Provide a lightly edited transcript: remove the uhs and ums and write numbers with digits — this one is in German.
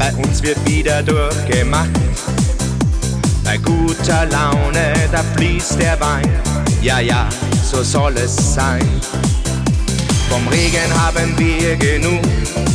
bei uns wird wieder durchgemacht. Bei guter Laune, da fließt der Wein. Ja, ja, so soll es sein. Vom Regen haben wir genug,